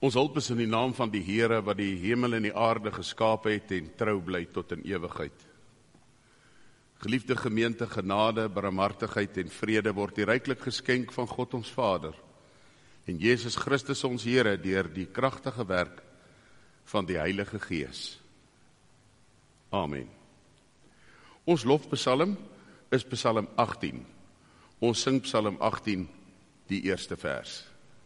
Ons hulp is in die naam van die Here wat die hemel en die aarde geskaap het en trou bly tot in ewigheid. Geliefde gemeente, genade, barmhartigheid en vrede word die ryklik geskenk van God ons Vader en Jesus Christus ons Here deur die kragtige werk van die Heilige Gees. Amen. Ons lofpsalm is Psalm 18. Ons sing Psalm 18, die eerste vers.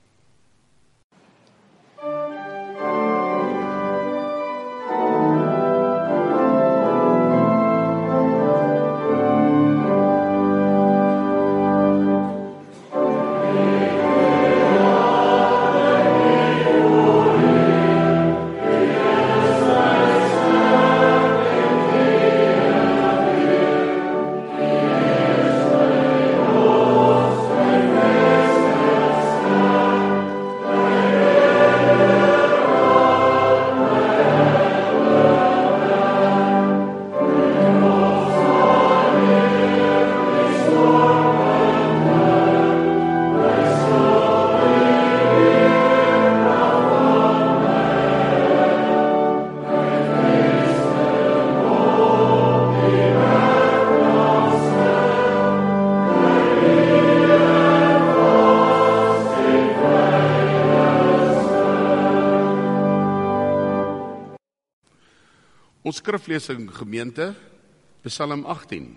Ons skriflesing gemeente, Psalm 18.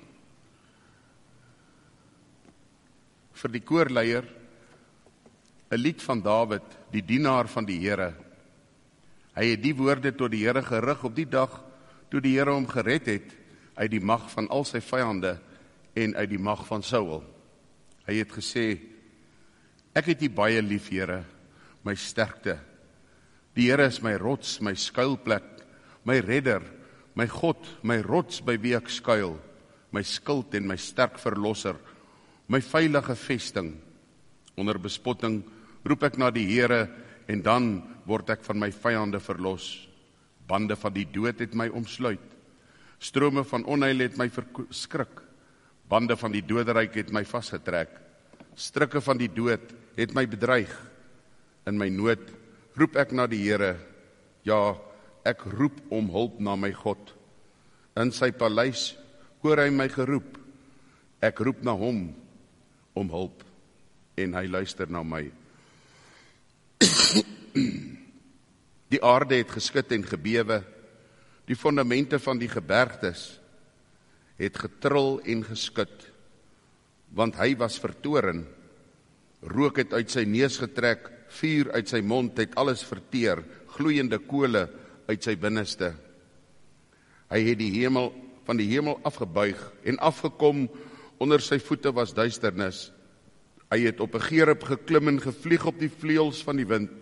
Vir die koorleier, 'n lied van Dawid, die dienaar van die Here. Hy het die woorde tot die Here gerig op die dag toe die Here hom gered het uit die mag van al sy vyande en uit die mag van Saul. Hy het gesê: Ek het U baie lief, Here, my sterkte. Die Here is my rots, my skuilplek, my redder, my God, my rots by wie ek skuil, my skild en my sterk verlosser, my veilige vesting. Onder bespotting roep ek na die Here en dan word ek van my vyande verlos. Bande van die dood het my omsluit. Strome van onheil het my verskrik. Bande van die doderyk het my vasgetrek. Strikke van die dood het my bedreig. In my nood roep ek na die Here. Ja, ek roep om hulp na my God. In sy paleis hoor hy my geroep. Ek roep na hom om hulp en hy luister na my. Die aarde het geskud en gebewe. Die fondamente van die gebergtes het getril en geskud, want hy was vertoren. Rook het uit sy neus getrek, vuur uit sy mond het alles verteer, gloeiende kole uit sy binneste. Hy het die hemel van die hemel afgebuig en afgekom, onder sy voete was duisternis. Hy het op 'n gerub geklim en gevlieg op die vleuels van die wind.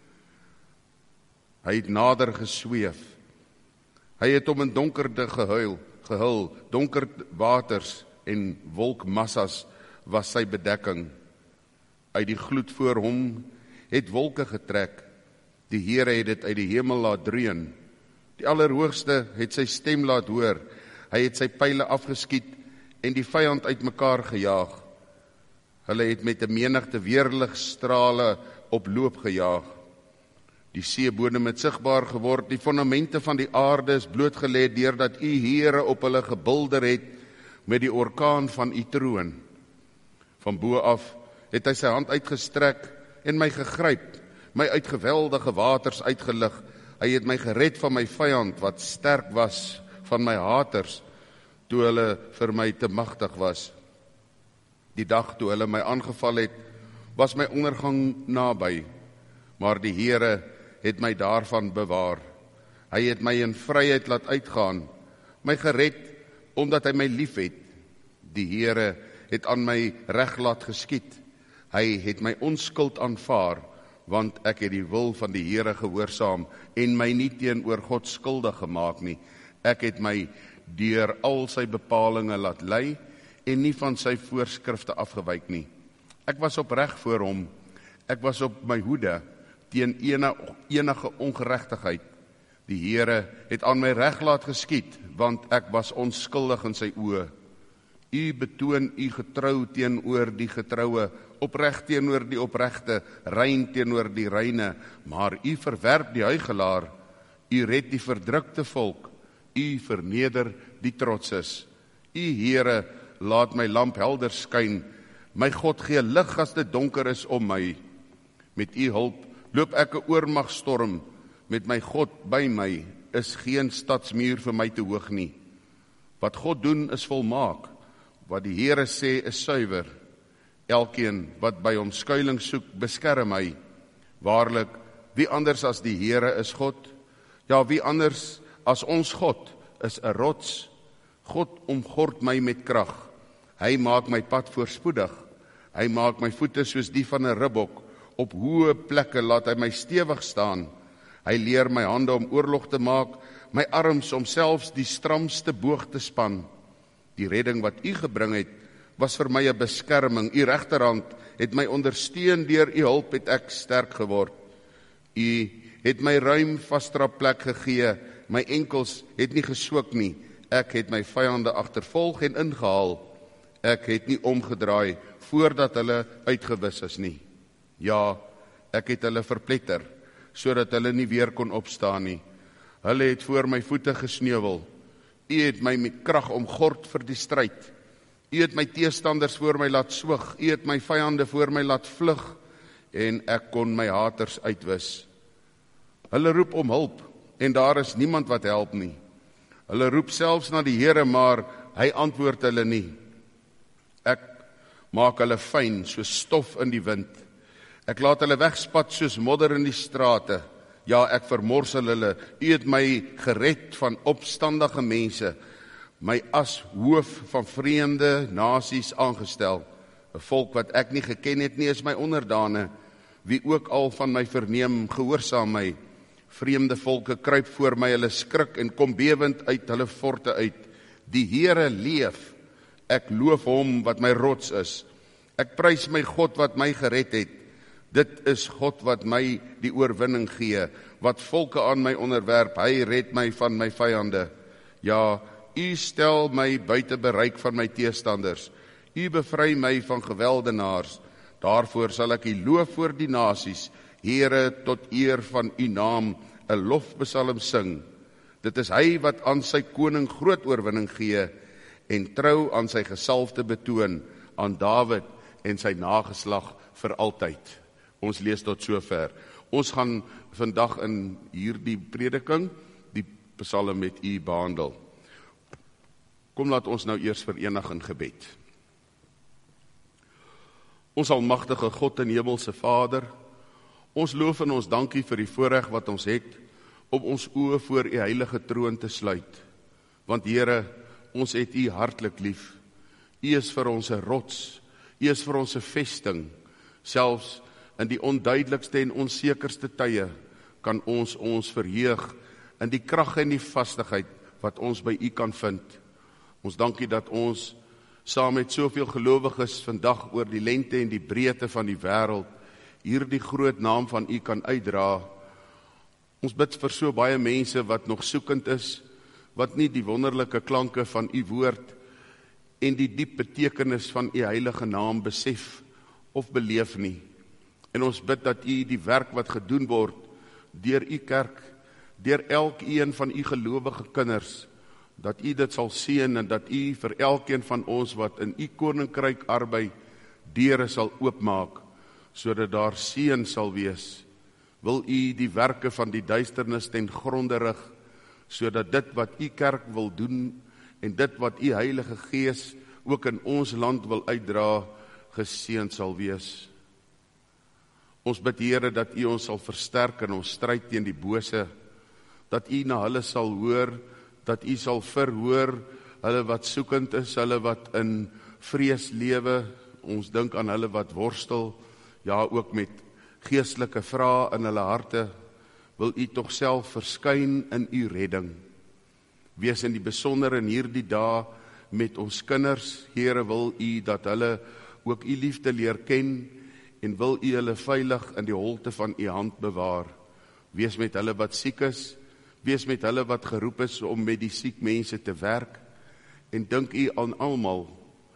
Hy het nader gesweef. Hy het om in donkerte gehul, donker waters en wolkmassas was sy bedekking. Uit die gloed voor hom het wolke getrek. Die Here het dit uit die hemel laat dreun. Die Allerhoogste het sy stem laat hoor. Hy het sy pyle afgeskiet en die vyand uitmekaar gejaag. Hulle het met 'n menigte weerligstrale op loop gejaag. Die seebodem het sigbaar geword, die fondamente van die aarde is blootgelê deurdat U, Here, op hulle gebulder het met die orkaan van U troon. Van bo af het hy sy hand uitgestrek en my gegryp, my uit geweldige waters uitgelig. Hy het my gered van my vyand wat sterk was, van my haters, toe hulle vir my te magtig was. Die dag toe hulle my aangeval het, was my ondergang naby, maar die Here het my daarvan bewaar. Hy het my in vryheid laat uitgaan, my gered, omdat hy my lief het. Die Here het aan my reg laat geskied. Hy het my onskuld aanvaar, want ek het die wil van die Here gehoorsaam en my nie teenoor God skuldig gemaak nie. Ek het my deur al sy bepalinge laat lei en nie van sy voorskrifte afgewyk nie. Ek was opreg voor hom. Ek was op my hoede teen enige ongeregtigheid. Die Here het aan my reg laat geskied, want ek was onskuldig in sy oë. U betoon u getrou teenoor die getroue, opreg teenoor die opregte, rein teenoor die reine, maar u verwerp die huichelaar, u red die verdrukte volk, u verneder die trotses. U Here, laat my lamp helder skyn, my God gee lig as dit donker is om my. Met u hulp loop ek 'n oormagstorm, met my God by my, is geen stadsmuur vir my te hoog nie. Wat God doen is volmaak, wat die Here sê is suiwer. Elkeen wat by hom skuiling soek, beskerm hy. Waarlik, wie anders as die Here is God? Ja, wie anders as ons God is 'n rots? God omgord my met krag. Hy maak my pad voorspoedig. Hy maak my voete soos die van 'n ribbok. Op hoë plekke laat hy my stewig staan. Hy leer my hande om oorlog te maak, my arms om selfs die stramste boog te span. Die redding wat u gebring het, was vir my 'n beskerming. U regterhand het my ondersteun, deur u hulp het ek sterk geword. U het my ruim vasdra plek gegee, my enkels het nie geswik nie. Ek het my vyande agtervolg en ingehaal. Ek het nie omgedraai voordat hulle uitgewis is nie. Ja, ek het hulle verpletter, sodat hulle nie weer kon opstaan nie. Hulle het voor my voete gesneuwel. U het my met krag omgord vir die stryd. U het my teestanders voor my laat swig. U het my vyande voor my laat vlug, en ek kon my haters uitwis. Hulle roep om hulp, en daar is niemand wat help nie. Hulle roep selfs na die Here, maar hy antwoord hulle nie. Ek maak hulle fyn soos stof in die wind. Ek laat hulle wegspat soos modder in die strate. Ja, ek vermorsel hulle. U het my gered van opstandige mense, my as hoof van vreemde nasies aangestel. 'n Volk wat ek nie geken het nie, is my onderdane. Wie ook al van my verneem, gehoorsaam my. Vreemde volke kruip voor my, hulle skrik en kom bewend uit hulle forte uit. Die Here leef, ek loof hom wat my rots is. Ek prys my God wat my gered het. Dit is God wat my die oorwinning gee, wat volke aan my onderwerp, hy red my van my vyande. Ja, u stel my buite bereik van my teestanders. U bevry my van geweldenaars. Daarvoor sal ek u loof voor die nasies. Here, tot eer van u naam, 'n lofpsalm sing. Dit is hy wat aan sy koning groot oorwinning gee, en trou aan sy gesalfde betoon, aan Dawid en sy nageslag vir altyd. Ons lees tot sover. Ons gaan vandag in hierdie prediking die psalm met u behandel. Kom, laat ons nou eers verenig in gebed. Ons almagtige God en hemelse Vader, ons loof en ons dankie vir die voorreg wat ons het om ons oë voor u heilige troon te sluit. Want Here, ons het u hartlik lief. U is vir ons 'n rots, u is vir ons 'n vesting. Selfs in die onduidelikste en onsekerste tye kan ons verheug in die krag en die vastigheid wat ons by u kan vind. Ons dankie dat ons saam met soveel gelowiges vandag oor die lengte en die breedte van die wêreld hierdie groot naam van u kan uitdra. Ons bid vir so baie mense wat nog soekend is, wat nie die wonderlike klanke van u woord en die diep betekenis van u heilige naam besef of beleef nie. En ons bid dat u die werk wat gedoen word deur u kerk, deur elkeen van u gelowige kinders, dat u dit sal seën en dat u vir elkeen van ons wat in u koninkryk arbei, deure sal oopmaak, sodat daar seën sal wees. Wil u die werke van die duisternis ten gronde rig, sodat dit wat u kerk wil doen en dit wat u Heilige Gees ook in ons land wil uitdra, geseën sal wees. Ons bid, Here, dat u ons sal versterk in ons stryd teen die bose, dat u na hulle sal hoor, dat u sal verhoor hulle wat soekend is, hulle wat in vrees lewe. Ons dink aan hulle wat worstel, ja, ook met geestelike vrae in hulle harte. Wil u tog self verskyn in u redding. Wees in die besonder in hierdie dae met ons kinders. Here, wil u dat hulle ook u liefde leer ken en wil u hulle veilig in die holte van u hand bewaar. Wees met hulle wat siek is, wees met hulle wat geroep is om met die siek mense te werk, en dink u aan almal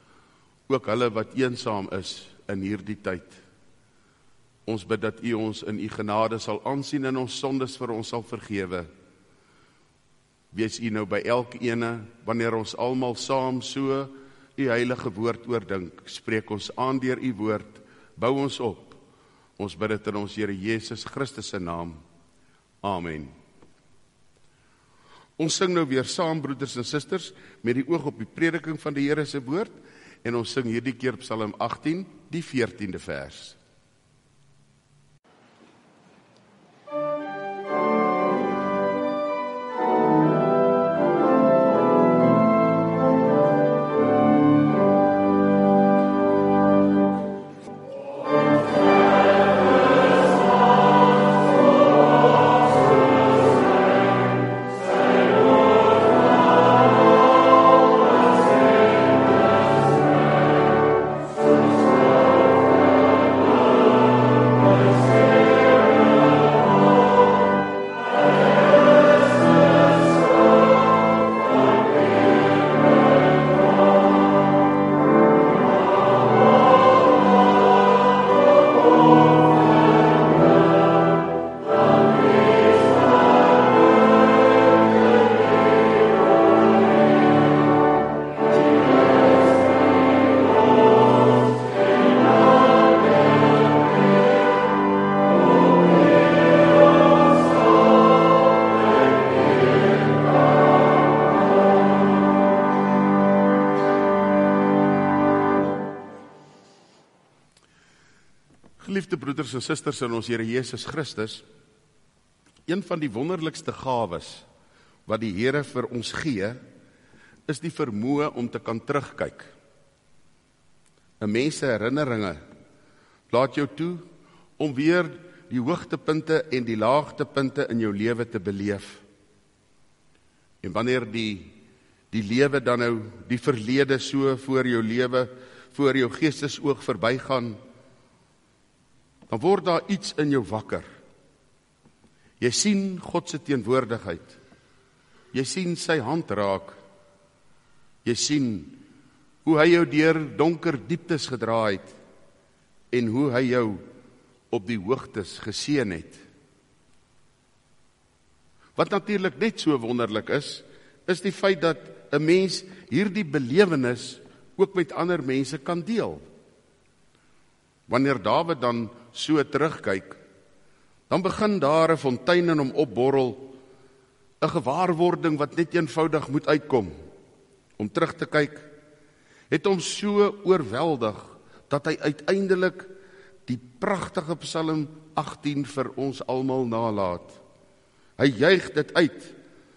ook hulle wat eensaam is in hierdie tyd. Ons bid dat U ons in U genade sal aansien en ons sondes vir ons sal vergewe. Wees U nou by elkene, wanneer ons almal saam so U heilige woord oordink, spreek ons aan deur U woord, bou ons op. Ons bid dit in ons Here Jesus Christus se naam. Amen. Ons sing nou weer saam, broeders en susters, met die oog op die prediking van die Here se woord, en ons sing hierdie keer Psalm 18, die 14de vers. Geliefde broeders en susters in ons Here Jesus Christus, een van die wonderlikste gawes wat die Here vir ons gee, is die vermoë om te kan terugkyk. 'n Mens se herinneringe laat jou toe om weer die hoogtepunte en die laagtepunte in jou lewe te beleef. En wanneer die lewe dan nou, die verlede so voor jou lewe, voor jou geestesoog verbygaan, dan word daar iets in jou wakker. Jy sien God se teenwoordigheid. Jy sien sy hand raak. Jy sien hoe hy jou deur donker dieptes gedra het en hoe hy jou op die hoogtes geseën het. Wat natuurlik net so wonderlik is die feit dat 'n mens hierdie belewenis ook met ander mense kan deel. Wanneer Dawid dan so terugkyk, dan begin daar 'n fontein in hom opborrel, 'n gewaarwording wat net eenvoudig moet uitkom. Om terug te kyk, het hom so oorweldig, dat hy uiteindelik die pragtige Psalm 18 vir ons almal nalaat. Hy juig dit uit,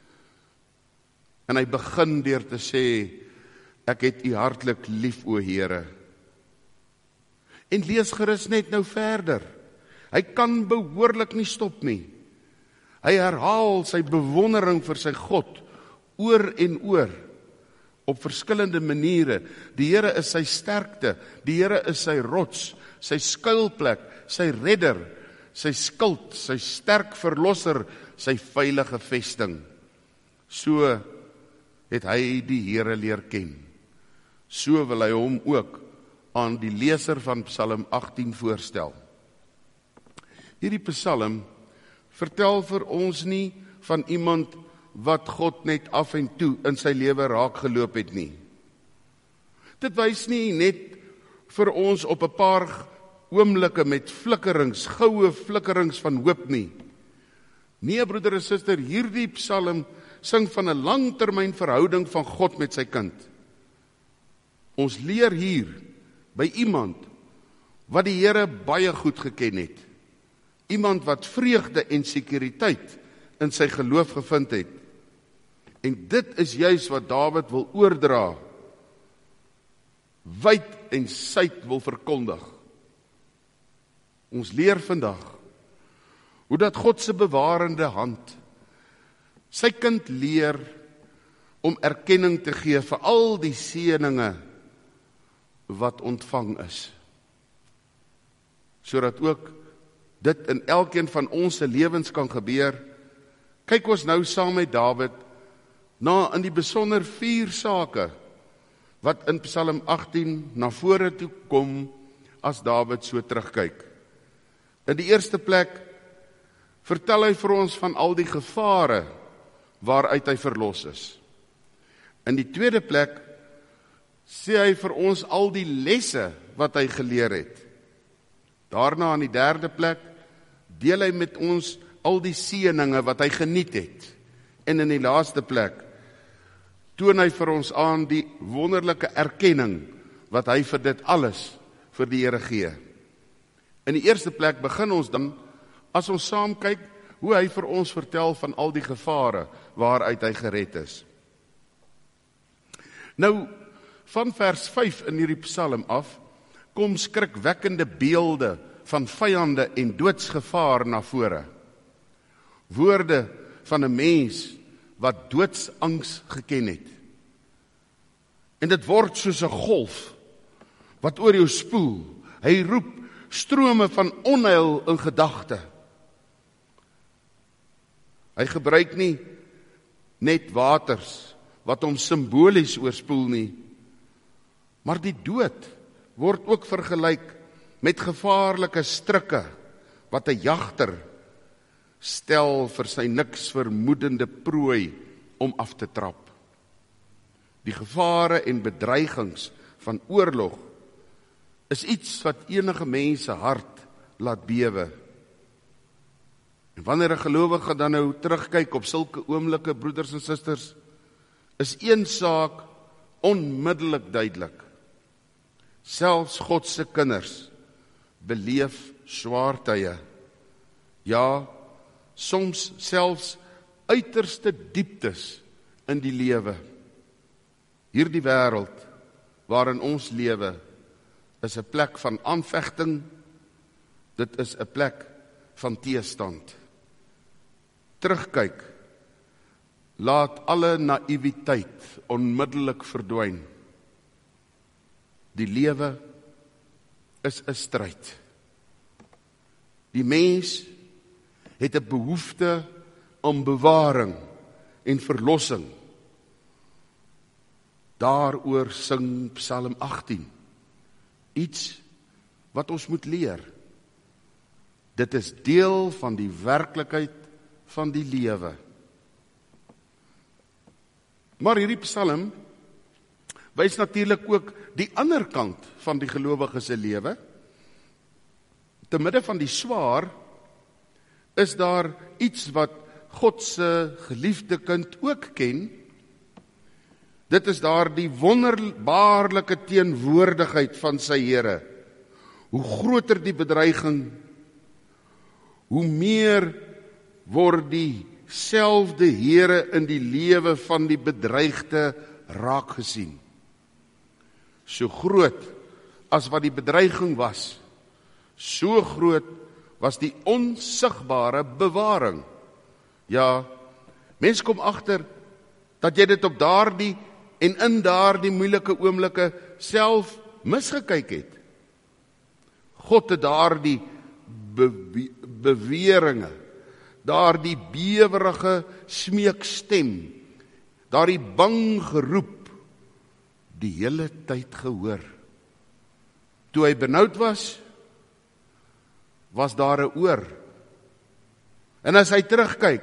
en hy begin deur te sê, ek het U hartlik lief, o Here. En lees gerus net nou verder. Hy kan behoorlik nie stop nie. Hy herhaal sy bewondering vir sy God oor en oor op verskillende maniere. Die Here is sy sterkte, die Here is sy rots, sy skuilplek, sy redder, sy skild, sy sterk verlosser, sy veilige vesting. So het hy die Here leer ken. So wil hy hom ook aan die leser van Psalm 18 voorstel. Hierdie Psalm vertel vir ons nie van iemand wat God net af en toe in sy lewe raak geloop het nie. Dit wys nie net vir ons op 'n paar oomblikke met flikkerings, goue flikkerings van hoop nie. Nee, broeder en suster, hierdie Psalm sing van 'n langtermyn verhouding van God met sy kind. Ons leer hier by iemand wat die Here baie goed geken het. Iemand wat vreugde en sekuriteit in sy geloof gevind het. En dit is juis wat Dawid wil oordra, wyd en suid wil verkondig. Ons leer vandag hoe dat God se bewarende hand sy kind leer om erkenning te gee vir al die seëninge wat ontvang is. Sodat ook dit in elkeen van ons se lewens kan gebeur. Kyk ons nou saam met Dawid na in die besonder 4 sake wat in Psalm 18 na vore toe kom as Dawid so terugkyk. In die eerste plek vertel hy vir ons van al die gevare waaruit hy verlos is. In die tweede plek sê hy vir ons al die lesse wat hy geleer het. Daarna in die derde plek deel hy met ons al die seëninge wat hy geniet het. En in die laaste plek toon hy vir ons aan die wonderlike erkenning wat hy vir dit alles vir die Here gee. In die eerste plek begin ons dan, as ons saam kyk, hoe hy vir ons vertel van al die gevare waaruit hy gered is. Nou, van vers 5 in hierdie Psalm af, kom skrikwekkende beelde van vyande en doodsgevaar na vore. Woorde van 'n mens wat doodsangs geken het. En dit word soos 'n golf wat oor jou spoel. Hy roep strome van onheil in gedagte. Hy gebruik nie net waters wat hom simbolies oorspoel nie, maar die dood word ook vergelyk met gevaarlike strikke wat 'n jagter stel vir sy niks vermoedende prooi om af te trap. Die gevare en bedreigings van oorlog is iets wat enige mens se hart laat bewe. En wanneer 'n gelowige dan nou terugkyk op sulke oomblikke, broeders en susters, is een saak onmiddellik duidelik. Selfs God se kinders beleef swaar tye. Ja, soms selfs uiterste dieptes in die lewe. Hierdie wêreld waarin ons lewe is 'n plek van aanvegting, dit is 'n plek van teestand. Terugkyk, laat alle naïwiteit onmiddellik verdwyn. Die lewe is 'n stryd. Die mens het 'n behoefte om bewaring en verlossing. Daaroor sing Psalm 18. Iets wat ons moet leer. Dit is deel van die werklikheid van die lewe. Maar hierdie Psalm wys natuurlik ook die ander kant van die gelowige se lewe. Te midde van die swaar is daar iets wat God se geliefde kind ook ken. Dit is daar die wonderbaarlike teenwoordigheid van sy Here. Hoe groter die bedreiging, hoe meer word dieselfde Here in die lewe van die bedreigde raak gesien. So groot as wat die bedreiging was, so groot was die onsigbare bewaring. Ja, mens kom agter dat jy dit op daardie en in daardie moeilike oomblikke self misgekyk het. God het daardie beweringe, daardie bewerige smeekstem, daardie bang geroep, die hele tyd gehoor. Toe hy benoud was, was daar 'n oor. En as hy terugkyk,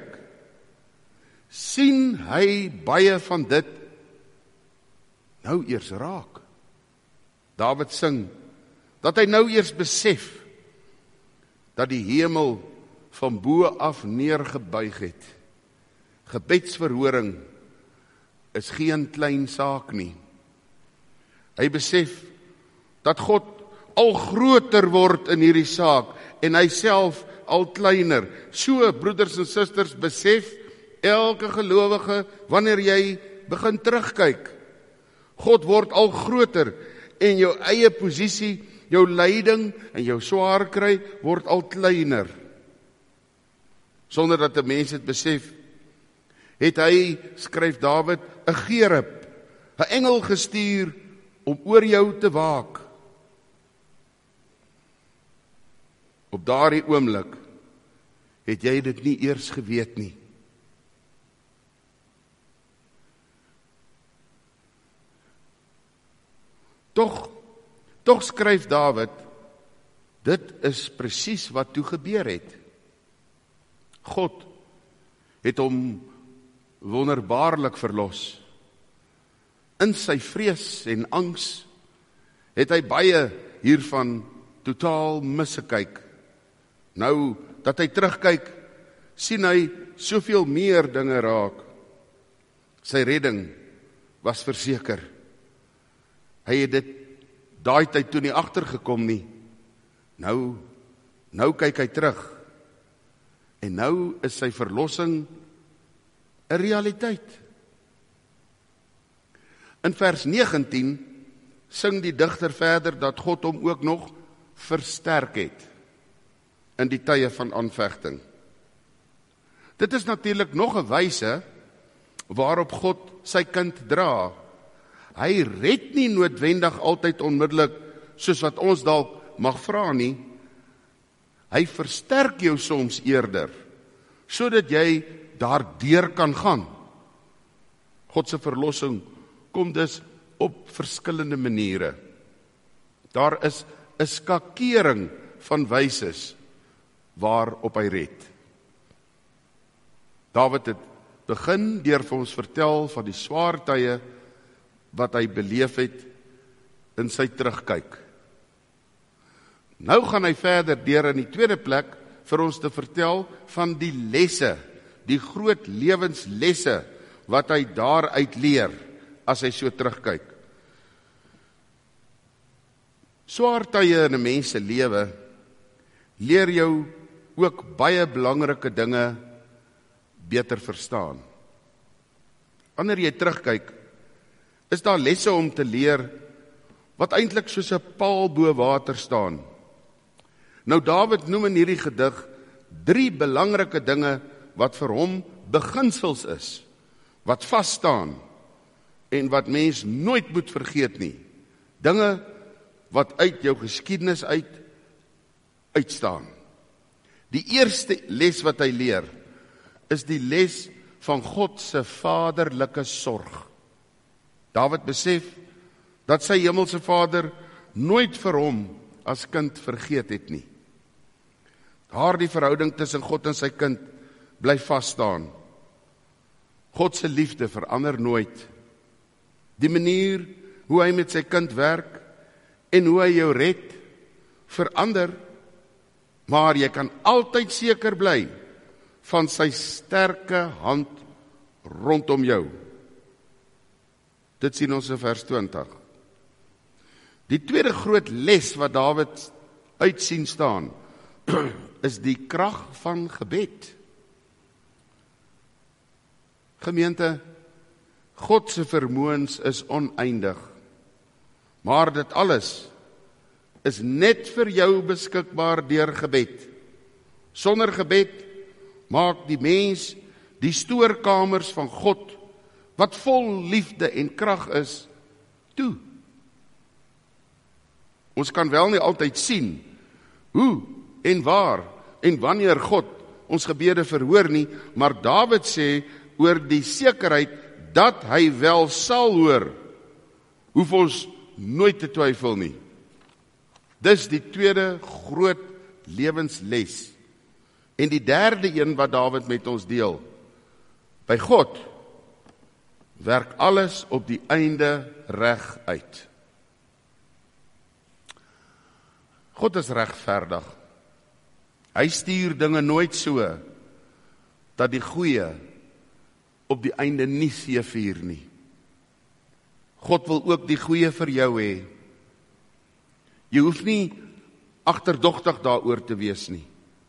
sien hy baie van dit nou eers raak. Dawid sing dat hy nou eers besef dat die hemel van bo af neergebuig het. Gebedsverhoring is geen klein saak nie. Hy besef dat God al groter word in hierdie saak en hy self al kleiner. So, broeders en susters, besef elke gelowige wanneer jy begin terugkyk. God word al groter en jou eie posisie, jou lyding en jou swaar kry word al kleiner. Sonder dat 'n mens dit besef, het hy, skryf Dawid, 'n gerub, 'n engel gestuur om oor jou te waak. Op daardie oomblik het jy dit nie eers geweet nie. Tog skryf Dawid, dit is presies wat toe gebeur het. God het hom wonderbaarlik verlos. In sy vrees en angs het hy baie hiervan totaal misgekyk. Nou dat hy terugkyk, sien hy soveel meer dinge raak. Sy redding was verseker. Hy het dit daai tyd toe nie agtergekom nie. Nou kyk hy terug. En nou is sy verlossing 'n realiteit. In vers 19 sing die digter verder dat God hom ook nog versterk het in die tye van aanvegting. Dit is natuurlik nog 'n wyse waarop God sy kind dra. Hy red nie noodwendig altyd onmiddellik soos wat ons dalk mag vra nie. Hy versterk jou soms eerder, sodat jy daardeur kan gaan. God se verlossing kom dus op verskillende maniere. Daar is 'n skakering van wyses waarop hy red. Dawid het begin deur vir ons vertel van die swaar tye wat hy beleef het in sy terugkyk. Nou gaan hy verder deur in die tweede plek vir ons te vertel van die lesse, die groot lewenslesse wat hy daaruit leer as hy so terugkyk. Swaar tye in 'n mens se lewe leer jou ook baie belangrike dinge beter verstaan. Wanneer jy terugkyk, is daar lesse om te leer wat eintlik soos 'n paal bo water staan. Nou Dawid noem in hierdie gedig 3 belangrike dinge wat vir hom beginsels is, wat vas staan en wat mens nooit moet vergeet nie. Dinge wat uit jou geskiedenis uitstaan. Die eerste les wat hy leer, is die les van God se vaderlike sorg. Dawid besef dat sy hemelse Vader nooit vir hom as kind vergeet het nie. Daardie verhouding tussen God en sy kind bly vas staan. God se liefde verander nooit. Die manier hoe hy met sy kind werk en hoe hy jou red, verander, maar jy kan altyd seker bly van sy sterke hand rondom jou. Dit sien ons in vers 20. Die tweede groot les wat Dawid uitsien staan, is die krag van gebed. Gemeente, God se vermoëns is oneindig, maar dit alles is net vir jou beskikbaar deur gebed. Sonder gebed maak die mens die stoorkamers van God, wat vol liefde en krag is, toe. Ons kan wel nie altyd sien hoe en waar en wanneer God ons gebede verhoor nie, maar Dawid sê oor die sekerheid dat hy wel sal hoor, hoef ons nooit te twyfel nie. Dis die tweede groot lewensles. En die derde een wat Dawid met ons deel. By God werk alles op die einde reg uit. God is regverdig. Hy stuur dinge nooit so dat die goeie op die einde nie seëvier nie. God wil ook die goeie vir jou hê. Jy hoef nie agterdogtig daaroor te wees nie.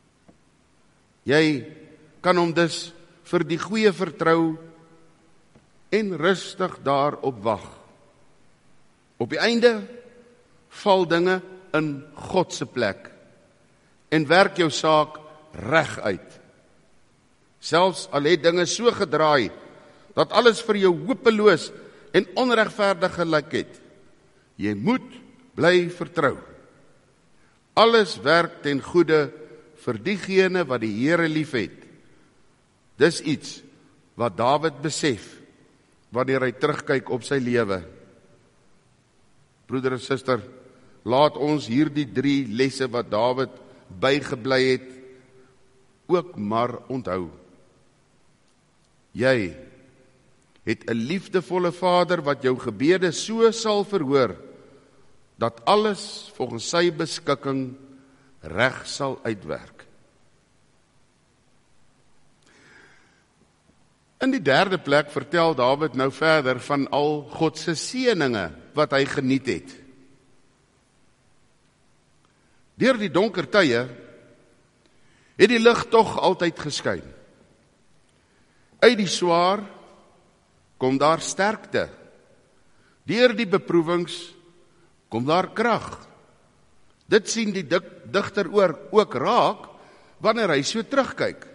Jy kan hom dus vir die goeie vertrou en rustig daarop wag. Op die einde val dinge in God se plek en werk jou saak reg uit. Selfs al het dinge so gedraai dat alles vir jou hopeloos en onregverdig gelyk het, jy moet bly vertrou. Alles werk ten goeie vir diegene wat die Here liefhet. Dis iets wat Dawid besef wanneer hy terugkyk op sy lewe. Broeder en suster, laat ons hierdie 3 lesse wat Dawid bygebly het, ook maar onthou. Jy het 'n liefdevolle Vader wat jou gebede so sal verhoor, dat alles volgens sy beskikking reg sal uitwerk. In die 3de plek vertel Dawid nou verder van al God se seëninge wat hy geniet het. Deur die donker tye het die lig tog altyd geskyn. Uit die swaar kom daar sterkte. Deur die beproewings kom daar krag. Dit sien die digter ook raak wanneer hy so terugkyk.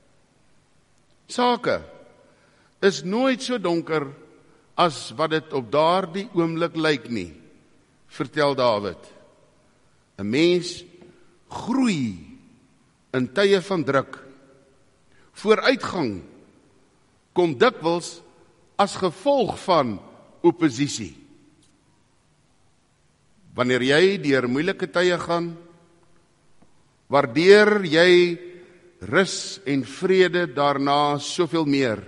Sake is nooit so donker as wat dit op daardie oomblik lyk nie, vertel Dawid. 'n Mens groei in tye van druk. Vooruitgang kom dikwels as gevolg van oppositie. Wanneer jy deur moeilike tye gaan, waardeer jy rus en vrede daarna soveel meer.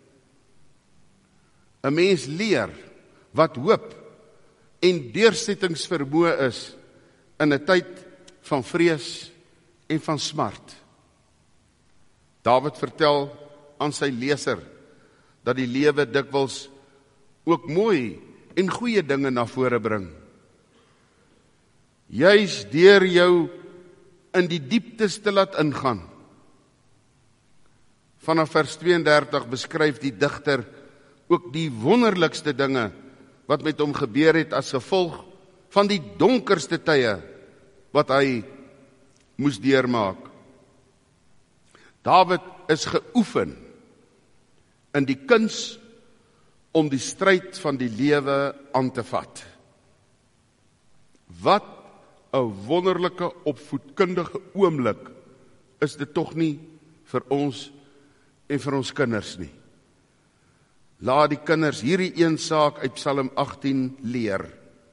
'n Mens leer wat hoop en deursettingsvermoë is in 'n tyd van vrees en van smart. Dawid vertel aan sy leser dat die lewe dikwels ook mooi en goeie dinge na vore bring. Juis deur jou in die dieptes te laat ingaan. Vanaf vers 32 beskryf die digter ook die wonderlikste dinge wat met hom gebeur het as gevolg van die donkerste tye wat hy moes deurmaak. Dawid is geoefen in die kuns om die stryd van die lewe aan te vat. Wat 'n wonderlike opvoedkundige oomblik is dit tog nie vir ons en vir ons kinders nie. Laat die kinders hierdie een saak uit Psalm 18 leer.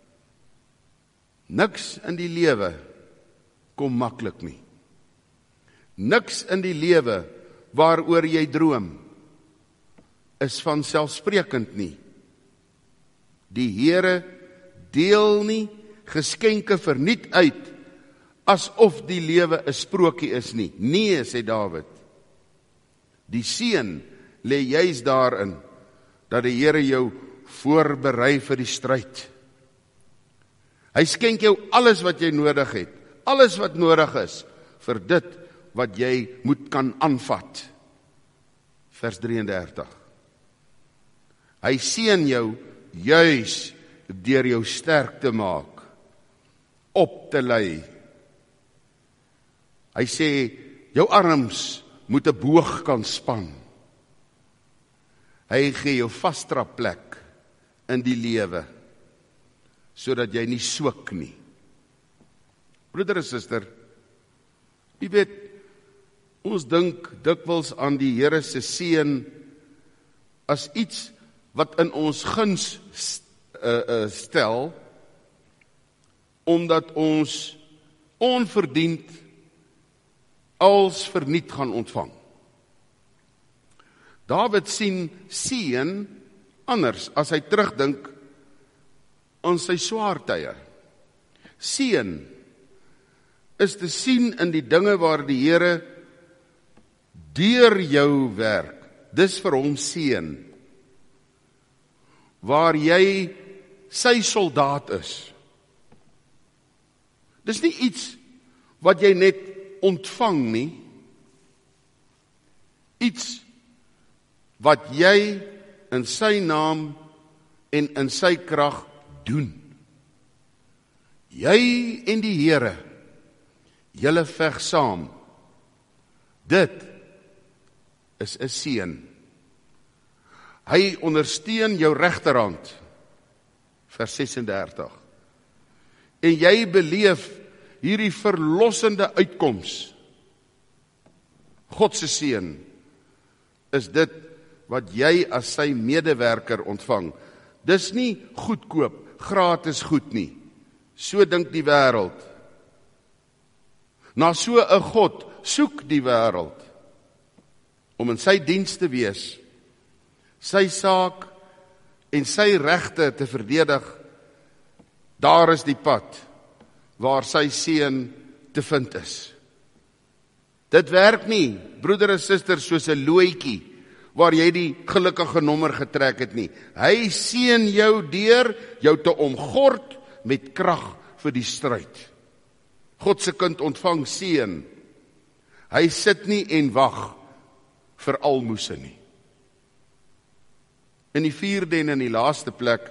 Niks in die lewe kom maklik nie. Niks in die lewe waaroor jy droom is vanselfsprekend nie. Die Here deel nie geskenke verniet uit asof die lewe 'n sprokie is nie. Nee, sê Dawid. Die seën lê juis daarin dat die Here jou voorberei vir die stryd. Hy skenk jou alles wat jy nodig het, alles wat nodig is vir dit wat jy moet kan aanvat. Vers 33. Hy seën jou juis deur jou sterk te maak, op te lei. Hy sê jou arms moet 'n boog kan span. Hy gee jou vasdrapplek in die lewe, sodat jy nie swik nie. Broeder en suster, jy weet, ons dink dikwels aan die Here se seën as iets wat in ons guns stel, omdat ons onverdiend als verniet gaan ontvang. Dawid sien seën anders as hy terugdink aan sy swaar tye. Seën is te sien in die dinge waar die Here deur jou werk. Dis vir hom seën. Waar jy sy soldaat is. Dis nie iets wat jy net ontvang nie. Iets wat jy in sy naam en in sy krag doen. Jy en die Here, julle veg saam. Dit is 'n seën. Hy ondersteun jou regterhand. Vers 36. En jy beleef hierdie verlossende uitkoms. God se seën is dit wat jy as sy medewerker ontvang. Dis nie goedkoop, gratis goed nie. So dink die wêreld. Na so 'n God soek die wêreld om in sy diens te wees, sy saak en sy regte te verdedig. Daar is die pad waar sy seun te vind is. Dit werk nie, broeder en suster, soos 'n looitjie waar jy die gelukkige nommer getrek het nie. Hy seën jou deur jou te omgord met krag vir die stryd. God se kind ontvang seën. Hy sit nie en wag vir almoses nie. In die 4de en in die laaste plek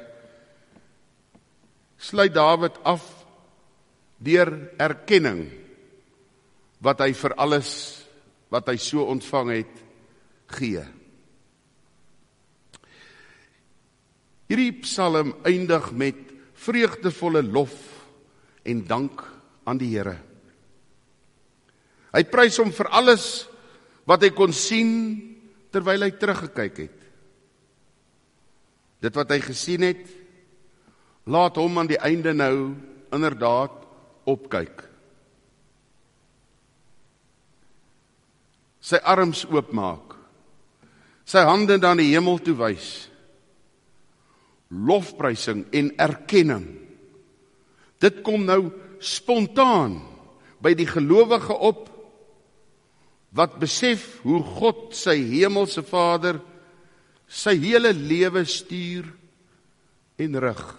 sluit Dawid af deur erkenning wat hy vir alles wat hy so ontvang het gee. Hierdie psalm eindig met vreugdevolle lof en dank aan die Here. Hy prys hom vir alles wat hy kon sien terwyl hy teruggekyk het. Dit wat hy gesien het, laat hom aan die einde nou inderdaad opkyk. Sy arms oopmaak, sy hande na die hemel toe wys, lofprysing en erkenning. Dit kom nou spontaan by die gelowige op, wat besef hoe God sy hemelse Vader sy hele lewe stuur en rig.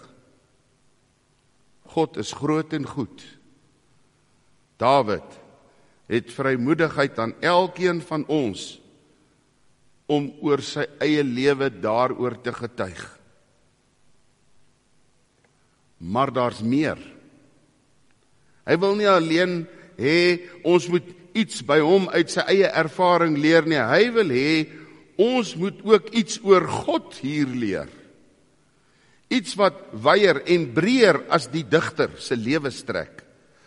God is groot en goed. Dawid het vrymoedigheid aan elkeen van ons om oor sy eie lewe daaroor te getuig. Maar daar's meer. Hy wil nie alleen hê ons moet iets by hom uit sy eie ervaring leer nie. Hy wil hê ons moet ook iets oor God hier leer. Iets wat wyer en breër as die digter se lewestrek.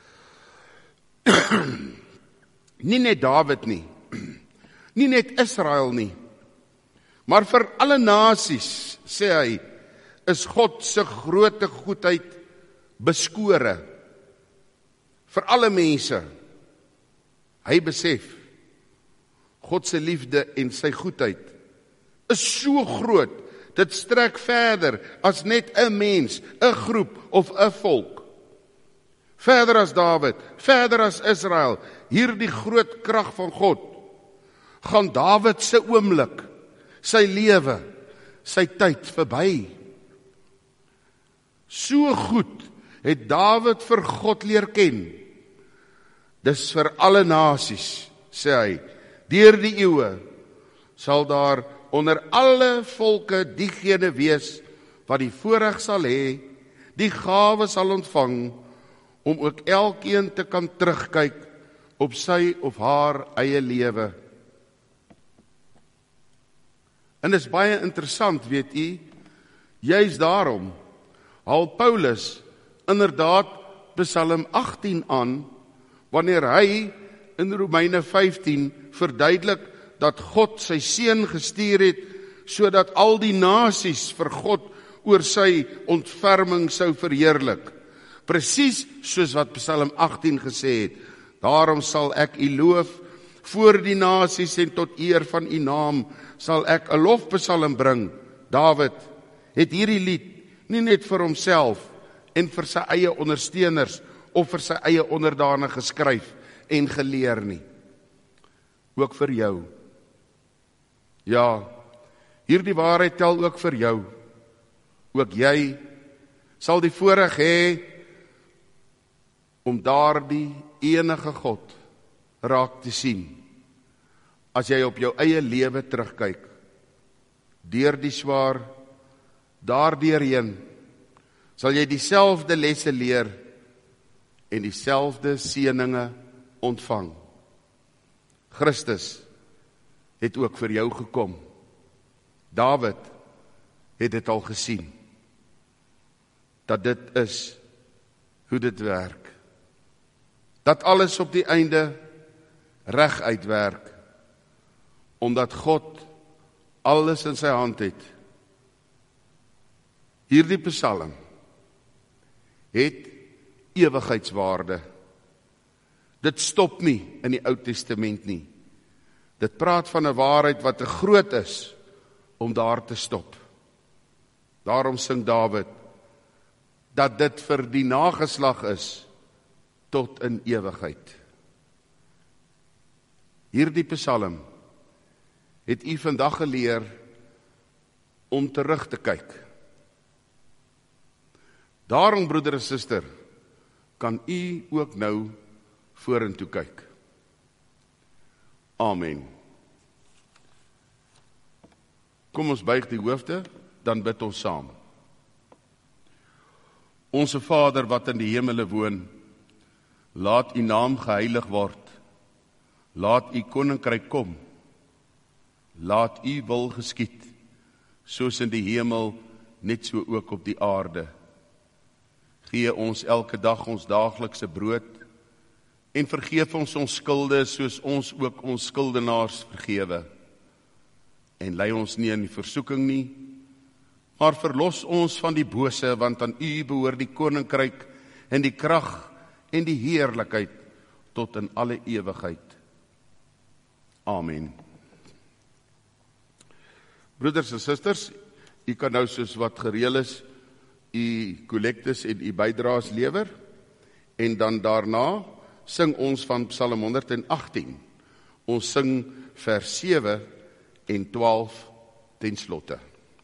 Nie net Dawid nie, nie net Israel nie, maar vir alle nasies, sê hy, is God se groote goedheid beskore. Vir alle mense. Hy besef, God se liefde en sy goedheid is so groot, dit strek verder as net 'n mens, 'n groep of 'n volk. Verder as Dawid, verder as Israel, hierdie groot krag van God, gaan Dawid se oomblik, sy lewe, sy tyd verby. So goed het Dawid vir God leer ken. Dis vir alle nasies, sê hy, deur die eeue sal daar onder alle volke diegene wees wat die voorreg sal hê, die gawe sal ontvang, om ook elkeen te kan terugkyk op sy of haar eie lewe. En dis baie interessant, weet u, juis daarom haal Paulus inderdaad Psalm 18 aan, wanneer hy in Romeine 15 verduidelik dat God sy seun gestuur het, sodat al die nasies vir God oor sy ontferming sou verheerlik. Presies soos wat Psalm 18 gesê het, daarom sal ek u loof voor die nasies en tot eer van u naam sal ek 'n lofpsalm bring. Dawid het hierdie lied nie net vir homself en vir sy eie ondersteuners of vir sy eie onderdane geskryf en geleer nie. Ook vir jou. Ja, hierdie waarheid tel ook vir jou. Ook jy sal die voorreg hê om daardie enige God raak te sien, as jy op jou eie lewe terugkyk, deur die swaar, daardeurheen, sal jy dieselfde lesse leer en dieselfde seëninge ontvang. Christus het ook vir jou gekom. Dawid het dit al gesien, dat dit is hoe dit werk. Dat alles op die einde reg uitwerk, omdat God alles in sy hand het. Hierdie psalm het ewigheidswaarde. Dit stop nie in die Ou Testament nie. Dit praat van 'n waarheid wat te groot is om daar te stop. Daarom sing Dawid, dat dit vir die nageslag is tot in ewigheid. Hierdie Psalm het u vandag geleer om terug te kyk. Daarom, broeder en suster, kan u ook nou vorentoe kyk. Amen. Kom ons buig die hoofde, dan bid ons saam. Onse Vader wat in die hemele woon, laat u naam geheilig word. Laat u koninkryk kom. Laat u wil geskied, soos in die hemel, net so ook op die aarde. Gee ons elke dag ons daaglikse brood, en vergeef ons skulde, soos ons ook ons skuldenaars vergewe. En lei ons nie in die versoeking nie, maar verlos ons van die bose, want aan u behoort die koninkryk, en die krag, en die heerlikheid, tot in alle ewigheid. Amen. Broeders en susters, u kan nou soos wat gereël is, u kollektes en u bydraes lewer, en dan daarna sing ons van Psalm 118. Ons sing vers 7 en 12 ten slotte.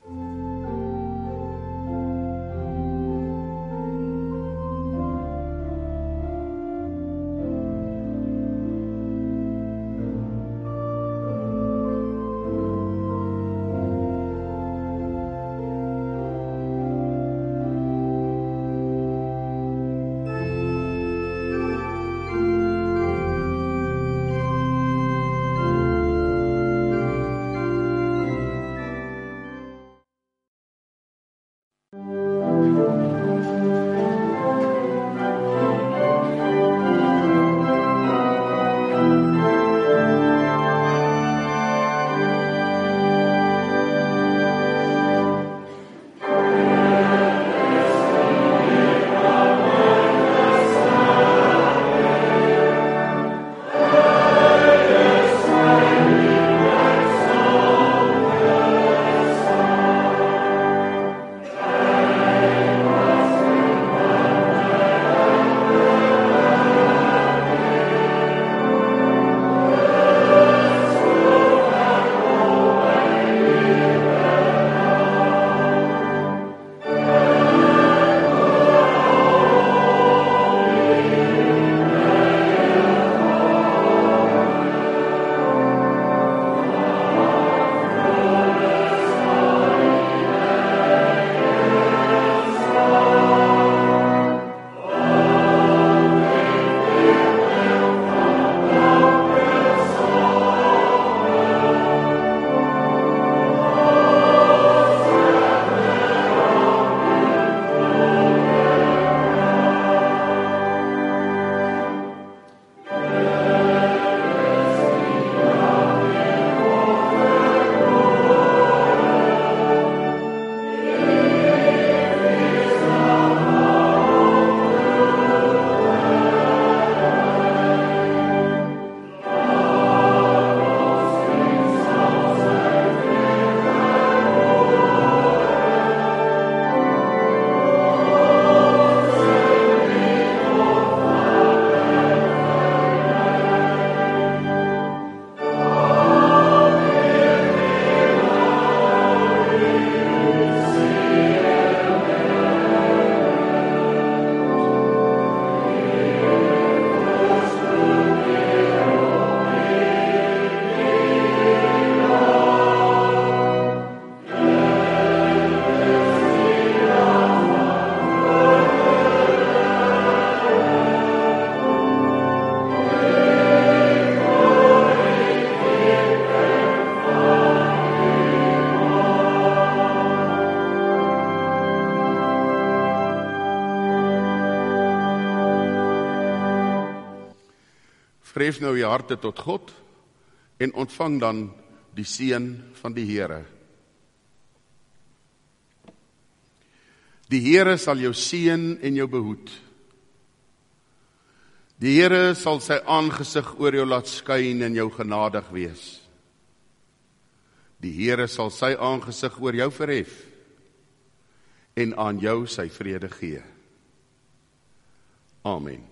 Verhef nou je harte tot God en ontvang dan die seën van die Here. Die Here sal jou seën en jou behoed. Die Here sal sy aangesig oor jou laat skyn en jou genadig wees. Die Here sal sy aangesig oor jou verhef en aan jou sy vrede gee. Amen.